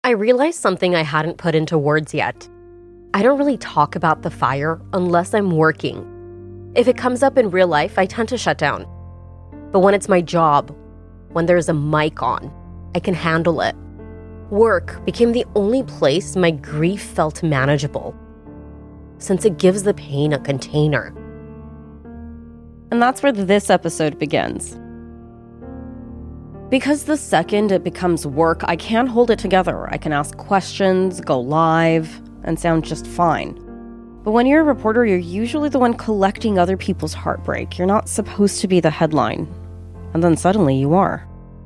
I realized something I hadn't put into words yet. I don't really talk about the fire unless I'm working. If it comes up in real life, I tend to shut down. But when it's my job, when there's a mic on, I can handle it. Work became the only place my grief felt manageable, since it gives the pain a container. And that's where this episode begins. Because the second it becomes work, I can't hold it together. I can ask questions, go live, and sound just fine. But when you're a reporter, you're usually the one collecting other people's heartbreak. You're not supposed to be the headline. And then suddenly you are.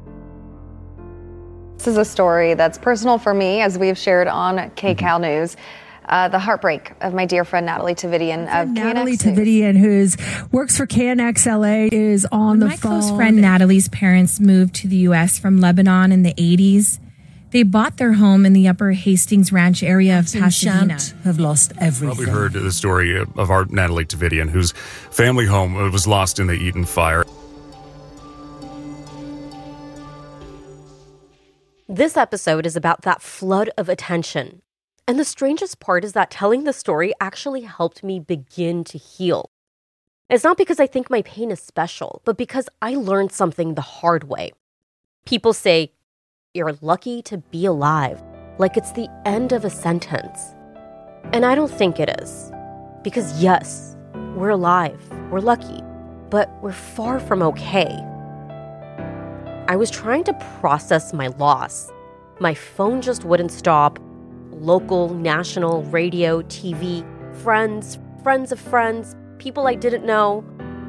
This is a story that's personal for me, as we've shared on KCAL News. The heartbreak of my dear friend Natalie Tavidian of Natalie KNX Tavidian, who works for KNX LA, is on the phone. My close friend Natalie's parents moved to the U.S. from Lebanon in the 80s. They bought their home in the Upper Hastings Ranch area of Pasadena. Have lost everything. Probably heard the story of our Natalie Tavidian, whose family home was lost in the Eaton fire. This episode is about that flood of attention. And the strangest part is that telling the story actually helped me begin to heal. It's not because I think my pain is special, but because I learned something the hard way. People say, "You're lucky to be alive," like it's the end of a sentence. And I don't think it is. Because yes, we're alive, we're lucky, but we're far from okay. I was trying to process my loss. My phone just wouldn't stop. Local, national, radio, TV, friends of friends, people I didn't know.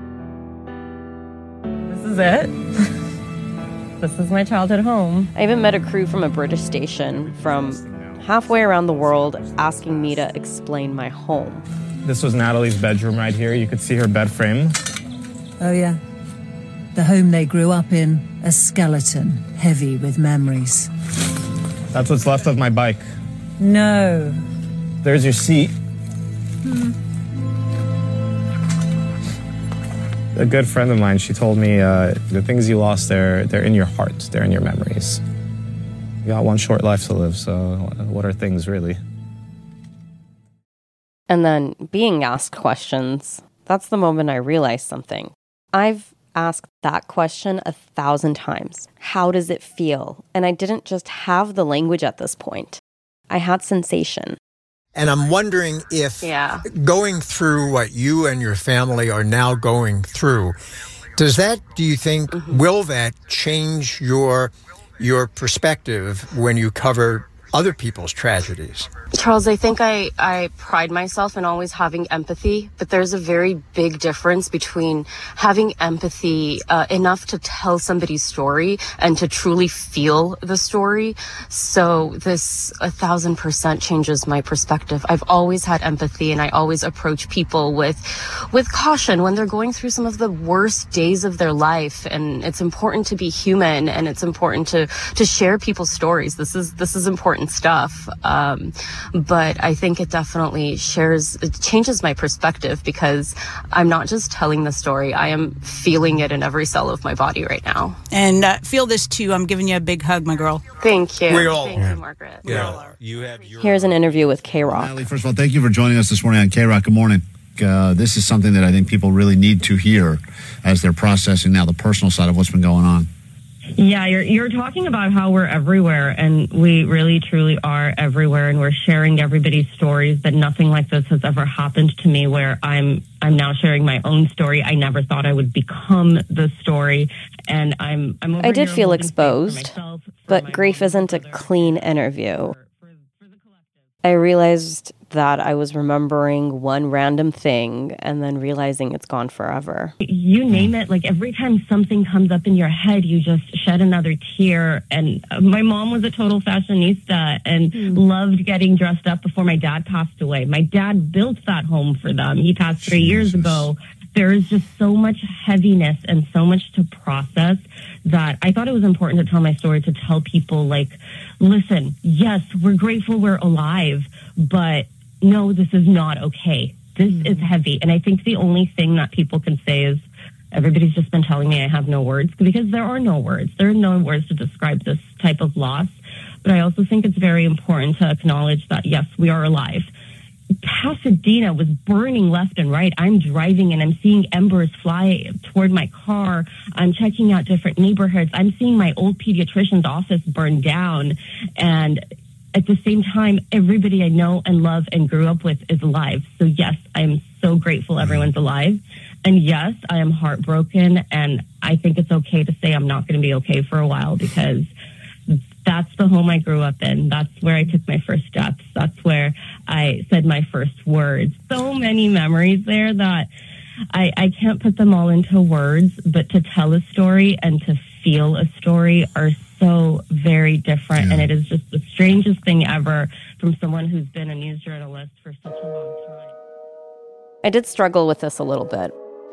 This is it. This is my childhood home. I even met a crew from a British station from halfway around the world asking me to explain my home. This was Natalie's bedroom right here. You could see her bed frame. Oh, yeah. The home they grew up in, a skeleton, heavy with memories. That's what's left of my bike. No. There's your seat. A good friend of mine, she told me the things you lost, they're in your heart. They're in your memories. You got one short life to live, so what are things really? And then being asked questions, that's the moment I realized something. I've asked that question 1,000 times. How does it feel? And I didn't just have the language at this point. I had sensation. And I'm wondering if going through what you and your family are now going through, do you think, will that change your perspective when you cover other people's tragedies? Charles, I think I pride myself in always having empathy, but there's a very big difference between having empathy enough to tell somebody's story and to truly feel the story. So this 1,000% changes my perspective. I've always had empathy, and I always approach people with caution when they're going through some of the worst days of their life. And it's important to be human, and it's important to share people's stories. This is important stuff. But I think it definitely changes my perspective, because I'm not just telling the story, I am feeling it in every cell of my body right now. And feel this too. I'm giving you a big hug, my girl. Thank you. We all Thank you, Margaret. Yeah. We all are. You have your... Here's an interview with K-Rock. Natalie, first of all, thank you for joining us this morning on K-Rock. Good morning. This is something that I think people really need to hear as they're processing now the personal side of what's been going on. Yeah, you're talking about how we're everywhere, and we really, truly are everywhere, and we're sharing everybody's stories, that nothing like this has ever happened to me, where I'm now sharing my own story. I never thought I would become the story, and I'm over I did here feel holding space for exposed, myself, for but my grief mom, isn't a for clean interview. I realized that I was remembering one random thing and then realizing it's gone forever. You name it, like every time something comes up in your head, you just shed another tear. And my mom was a total fashionista and loved getting dressed up before my dad passed away. My dad built that home for them. He passed 3 years ago. There is just so much heaviness and so much to process that I thought it was important to tell my story, to tell people, like, listen, yes, we're grateful we're alive, but no, this is not okay. This is heavy. And I think the only thing that people can say is, everybody's just been telling me I have no words, because there are no words. There are no words to describe this type of loss. but I also think it's very important to acknowledge that, yes, we are alive. Pasadena was burning left and right. I'm driving and I'm seeing embers fly toward my car. I'm checking out different neighborhoods. I'm seeing my old pediatrician's office burn down. And at the same time, everybody I know and love and grew up with is alive. So yes, I'm so grateful everyone's alive. And yes, I am heartbroken. And I think it's okay to say I'm not going to be okay for a while, because that's the home I grew up in. That's where I took my first steps. That's where I said my first words. So many memories there that I can't put them all into words, but to tell a story and to feel a story are so very different. And it is just the strangest thing ever from someone who's been a news journalist for such a long time. I did struggle with this a little bit.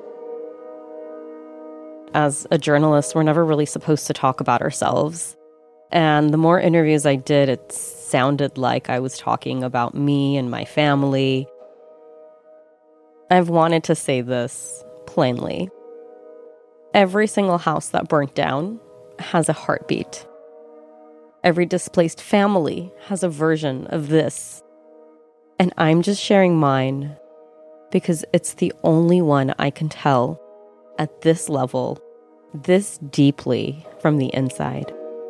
As a journalist, we're never really supposed to talk about ourselves. And the more interviews I did, it sounded like I was talking about me and my family. I've wanted to say this plainly. Every single house that burnt down has a heartbeat. Every displaced family has a version of this. And I'm just sharing mine because it's the only one I can tell at this level, this deeply from the inside.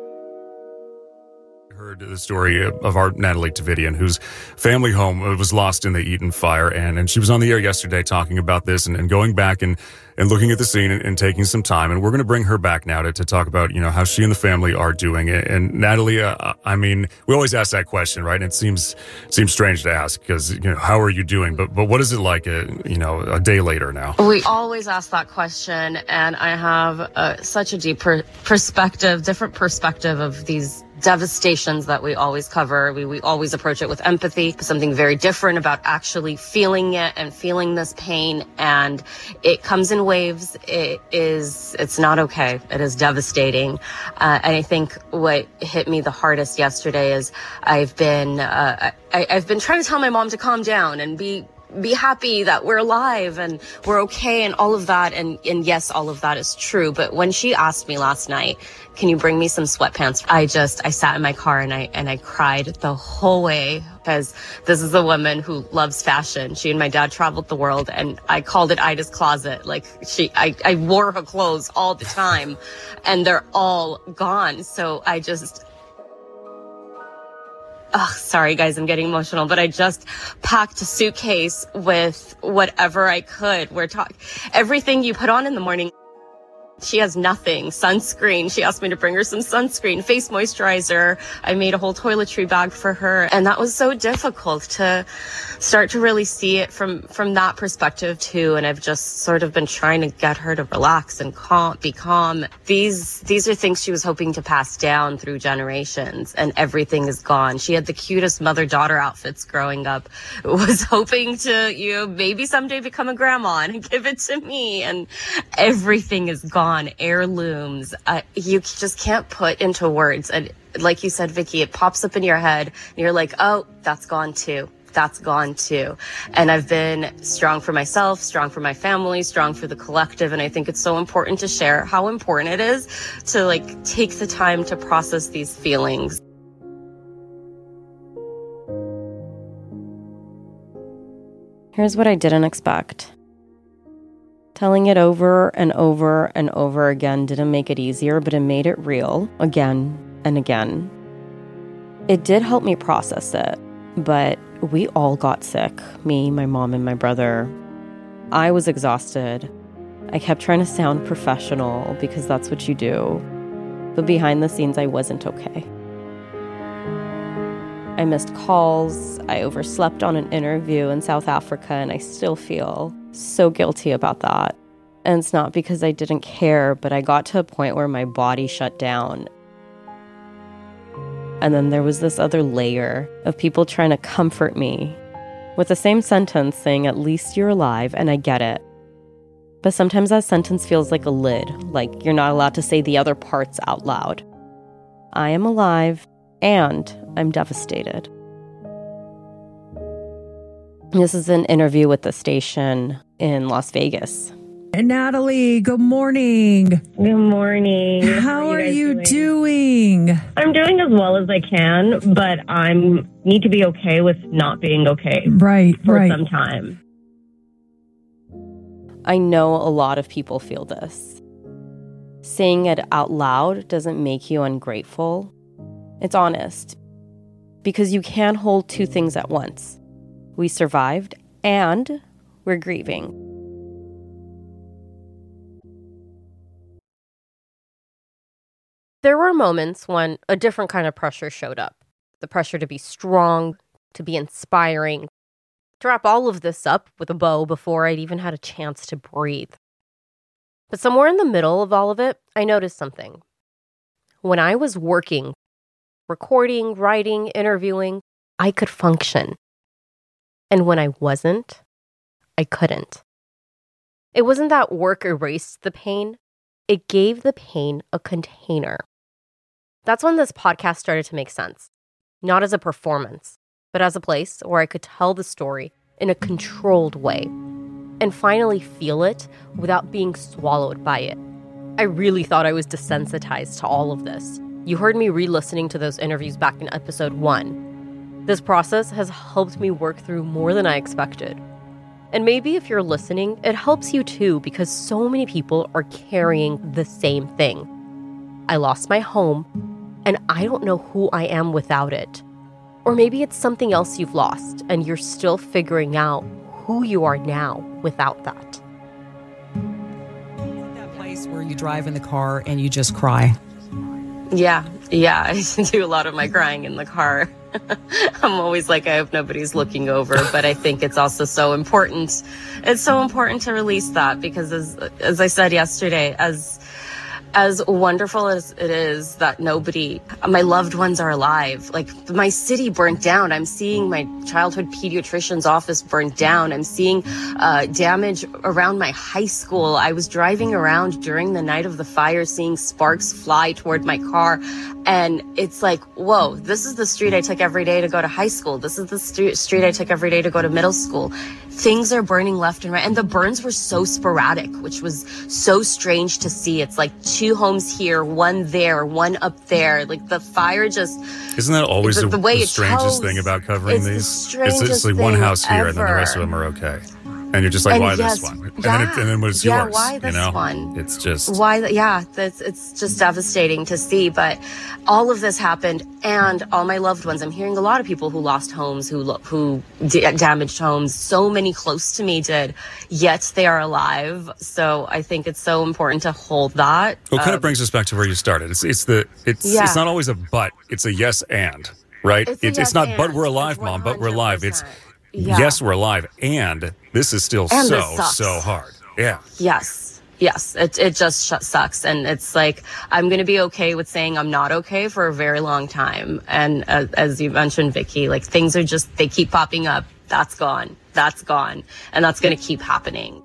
Heard the story of our Natalie Tavidian, whose family home was lost in the Eaton fire. And she was on the air yesterday talking about this and going back and looking at the scene and taking some time. And we're going to bring her back now to talk about, how she and the family are doing. And Natalie, I mean, we always ask that question, right? And it seems strange to ask because, how are you doing? But what is it like, a day later now? We always ask that question. And I have such a deep different perspective of these devastations that we always cover. We always approach it with empathy, something very different about actually feeling it and feeling this pain. And it comes in waves. It's not okay. It is devastating. And I think what hit me the hardest yesterday is I've been trying to tell my mom to calm down and be happy that we're alive and we're okay and all of that. And yes, all of that is true. But when she asked me last night, can you bring me some sweatpants? I sat in my car and I cried the whole way because this is a woman who loves fashion. She and my dad traveled the world and I called it Ida's closet. Like I wore her clothes all the time and they're all gone. So sorry guys, I'm getting emotional, but I just packed a suitcase with whatever I could. Everything you put on in the morning. She has nothing. Sunscreen. She asked me to bring her some sunscreen, face moisturizer. I made a whole toiletry bag for her. And that was so difficult to start to really see it from that perspective too. And I've just sort of been trying to get her to relax and be calm. These are things she was hoping to pass down through generations and everything is gone. She had the cutest mother-daughter outfits growing up. Was hoping to, maybe someday become a grandma and give it to me. And everything is gone. Heirlooms, you just can't put into words. And like you said, Vicky, it pops up in your head and you're like, oh, that's gone too. That's gone too. And I've been strong for myself, strong for my family, strong for the collective. And I think it's so important to share how important it is to take the time to process these feelings. Here's what I didn't expect. Telling it over and over and over again didn't make it easier, but it made it real again and again. It did help me process it, but we all got sick. Me, my mom, and my brother. I was exhausted. I kept trying to sound professional because that's what you do. But behind the scenes, I wasn't okay. I missed calls. I overslept on an interview in South Africa, and I still feel so guilty about that. And it's not because I didn't care, but I got to a point where my body shut down. And then there was this other layer of people trying to comfort me with the same sentence saying, at least you're alive, and I get it. But sometimes that sentence feels like a lid, like you're not allowed to say the other parts out loud. I am alive, and I'm devastated. This is an interview with the station in Las Vegas. Natalie, good morning. Good morning. How are you doing? I'm doing as well as I can, but I need to be okay with not being okay. Right, for some time. I know a lot of people feel this. Saying it out loud doesn't make you ungrateful. It's honest. Because you can't hold two things at once. We survived and we're grieving. There were moments when a different kind of pressure showed up. The pressure to be strong, to be inspiring, to wrap all of this up with a bow before I'd even had a chance to breathe. But somewhere in the middle of all of it, I noticed something. When I was working, recording, writing, interviewing, I could function. And when I wasn't, I couldn't. It wasn't that work erased the pain. It gave the pain a container. That's when this podcast started to make sense. Not as a performance, but as a place where I could tell the story in a controlled way and finally feel it without being swallowed by it. I really thought I was desensitized to all of this. You heard me re-listening to those interviews back in episode 1. This process has helped me work through more than I expected. And maybe if you're listening, it helps you too, because so many people are carrying the same thing. I lost my home, and I don't know who I am without it. Or maybe it's something else you've lost, and you're still figuring out who you are now without that. That place where you drive in the car and you just cry. Yeah, I do a lot of my crying in the car. I'm always like, I hope nobody's looking over, but I think it's also so important. It's so important to release that because as I said yesterday, as wonderful as it is that my loved ones are alive. Like, my city burnt down. I'm seeing my childhood pediatrician's office burnt down. I'm seeing damage around my high school. I was driving around during the night of the fire, seeing sparks fly toward my car. And it's like, whoa, this is the street I took every day to go to high school. This is the street I took every day to go to middle school. Things are burning left and right. And the burns were so sporadic, which was so strange to see. It's like 2 homes here, 1 there, 1 up there. Like, the fire just... Isn't that always the way the strangest thing about covering these? It's like one house here, and then the rest of them are okay. And you're just like, why this one? And then what's yours? Why this one? It's just... It's just devastating to see. But all of this happened, and all my loved ones. I'm hearing a lot of people who lost homes, who damaged homes. So many close to me did, yet they are alive. So I think it's so important to hold that. Well, it kind of brings us back to where you started. It's not always a but, it's a yes and, right? It's not but we're alive, Mom, but we're alive. It's yes, we're alive, and this is still so hard. Yeah. Yes. It just sucks. And it's like, I'm going to be okay with saying I'm not okay for a very long time. And as you mentioned, Vicky, like, things are just, they keep popping up. That's gone. And that's going to keep happening.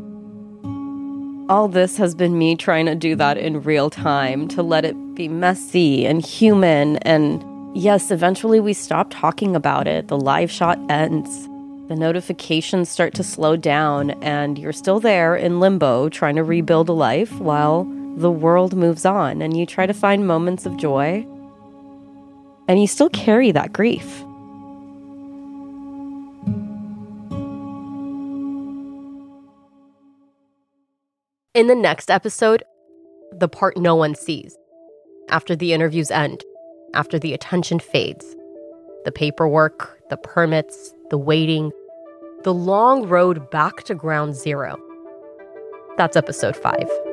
All this has been me trying to do that in real time, to let it be messy and human. And yes, eventually we stop talking about it. The live shot ends. The notifications start to slow down, and you're still there in limbo trying to rebuild a life while the world moves on, and you try to find moments of joy, and you still carry that grief. In the next episode, the part no one sees. After the interviews end, after the attention fades, the paperwork, the permits, the waiting, the long road back to ground zero. That's episode 5.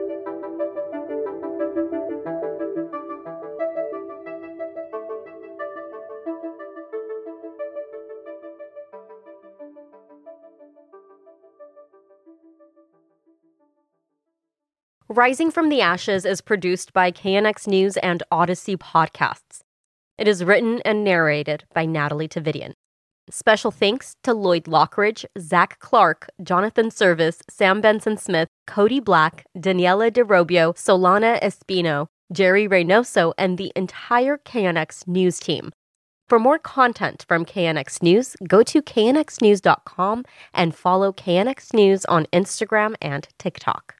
Rising from the Ashes is produced by KNX News and Odyssey Podcasts. It is written and narrated by Natalie Tavidian. Special thanks to Lloyd Lockridge, Zach Clark, Jonathan Service, Sam Benson-Smith, Cody Black, Daniela DeRobio, Solana Espino, Jerry Reynoso, and the entire KNX News team. For more content from KNX News, go to knxnews.com and follow KNX News on Instagram and TikTok.